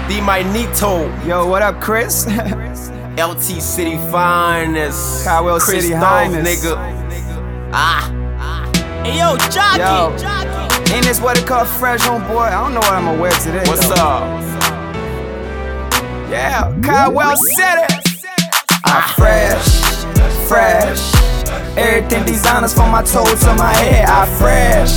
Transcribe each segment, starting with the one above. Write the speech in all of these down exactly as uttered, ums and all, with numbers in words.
D Magnito. Yo, what up, Chris? L T City Finest. Caldwell Chris City Dolph, Highness. nigga. Ah. Hey yo, Jockey. Yo. Jockey. Ain't this what it called fresh, homeboy? I don't know what I'ma wear today. What's though. up? Yeah, Caldwell City. I'm fresh, fresh. Everything designers from my toes to my head. I fresh,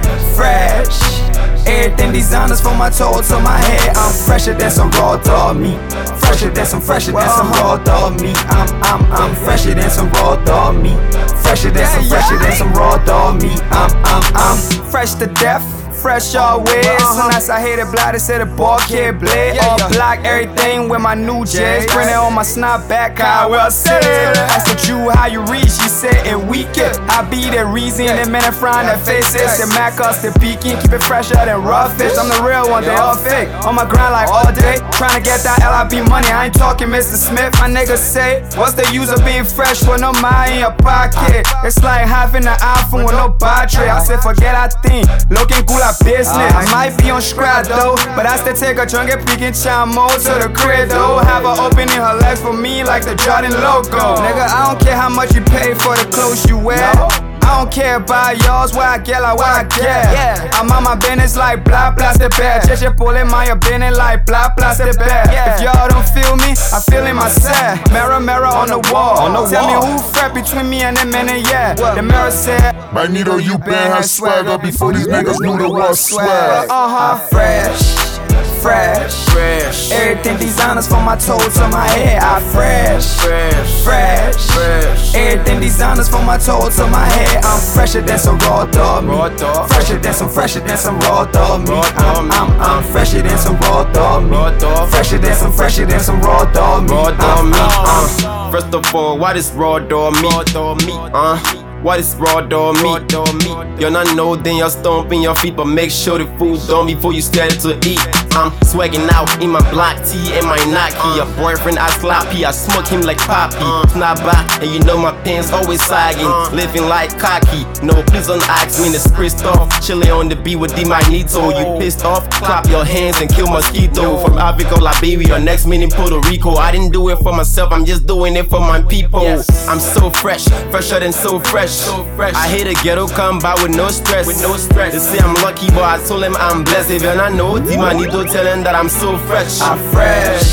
fresh. Everything designers from my toes to my head. I'm fresher than some raw dog meat. Fresher than some fresher than some raw dog meat. I'm I'm I'm fresher than some raw dog meat. Fresher than some fresher than some raw dog meat. I'm I'm I'm fresh to death. Fresh always. Unless I hate it, blind, said the ball kid blade. All black, everything with my new J's. Printed on my snap back, Caldwell City. Asked the Jew how you read, she said in weekend. I be the reason, the men in front of their faces. The Mac us, the peaking, keep it fresher than raw fish. I'm the real one, they all fake. On my grind like all day, trying to get that L I B money. I ain't talking Mister Smith. My niggas say, what's the use of being fresh with no mind in your pocket? It's like having an iPhone with no battery. I said, forget that thing, looking cool like business. I might be on scrap though, but I still take a chunk and peek and chime more to the crib though. Have her opening her legs for me like the Jordan logo. Nigga, I don't care how much you pay for the clothes you wear. I don't care about yours, where I get like what I get. I'm on my business like blah blah step back. Just pulling my business like blah blah step back. If y'all don't feel me, I feel it myself. Mirror, mirror on the wall. Tell me who fret between me and them men, yeah. The mirror said, Magnito, you been had swagger before these niggas knew there was swag. Uh huh. Fresh, fresh, Fresh. everything designers from my toes to my head. I fresh, Fresh. fresh, Fresh. everything designers from my toes to my head. I'm fresher than some raw dog Raw meat. dog. Fresher than some, fresher than some raw dog meat. Raw I'm, dog I'm, I'm fresher than some raw dog Raw meat. dog. Fresher than some, fresher than some raw dog meat. Raw dog I'm, meat. I'm, I'm, Uh. First of all, what is raw dog meat? Raw dog meat. Uh. What is raw dog meat? You're not know, then you're stomping your feet, but make sure the food's done before you start to eat. I'm swagging out in my black tee and my Nike. Your boyfriend I sloppy, I smoke him like Poppy. Snap back, and you know my pants always sagging. Living like cocky. No, please don't ask me, it's Christoph. Chilling on the beat with D Magnito. You pissed off? Clap your hands and kill mosquito. From Africa, Liberia, next minute Puerto Rico. I didn't do it for myself, I'm just doing it for my people. I'm so fresh, fresher than so fresh. So fresh. I hate a ghetto come by with no stress. With no stress. They say I'm lucky, but I told them I'm blessed. If you're not know, D Magnito tell them that I'm so fresh. I'm fresh,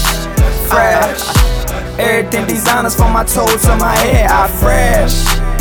fresh. Everything designers from my toes to my head. I fresh,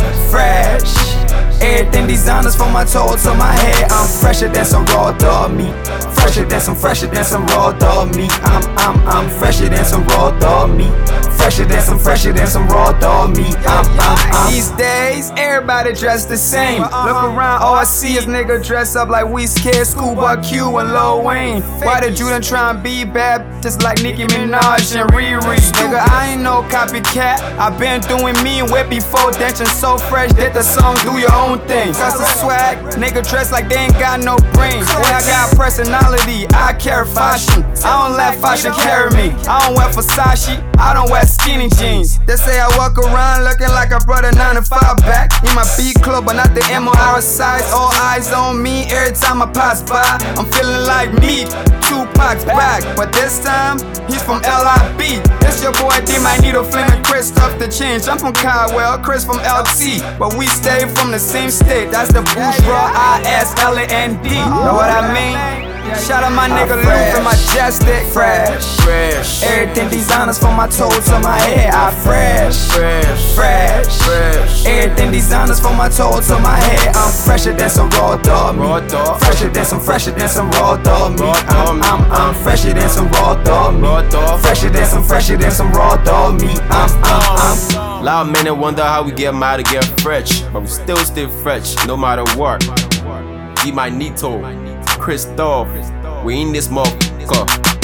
fresh. Everything designers from my toes to my head. I'm fresher than some raw dog meat. Fresher than some, fresher than some raw dog meat. I'm, I'm, I'm fresher than some raw dog meat. Fresher than some, fresher than some raw dog meat. I'm, I'm, I'm. These days, everybody dressed the same. Look around, all I see is nigga dress up like we scared Schoolboy Q and Lil Wayne. Why did you done try and be bad just like Nicki Minaj and Riri? Nigga, I ain't no copycat. I been doing me and way before dancing so fresh that the song do your own thing. Cause the swag, nigga dress like they ain't got no brains. When I got personality, I carry fashion. I don't let fashion carry me. I don't wear Versace, I don't wear skinny jeans. They say I walk around looking like I brought a nine to five back. In my B club, but not the M O R size. All eyes on me every time I pass by. I'm feeling like me, Tupac's back. But this time, he's from L I B. It's your boy D Magnito, Flaming Chris off the change. I'm from Caldwell, Chris from L T. But we stay from the same state. That's the bourgeois, I S L A N D. Know what I mean? Shout out my nigga Luke and Majestic. Fresh, Fresh. everything designers from my toes to my head. I fresh, Fresh. fresh, Fresh. everything designers from my toes to my head. I'm fresher than some raw dog meat. Raw dog. Fresher than some, fresher than some raw dog meat. Raw dog I'm, meat. I'm, I'm fresher than some raw dog meat. Raw dog. Fresher than some, fresher than some raw dog meat. I'm, I'm, I'm. Lot of men wonder how we get mad to get fresh, but we still stay fresh no matter what. D Magnito, Chris Dolph, we in this motherfucker.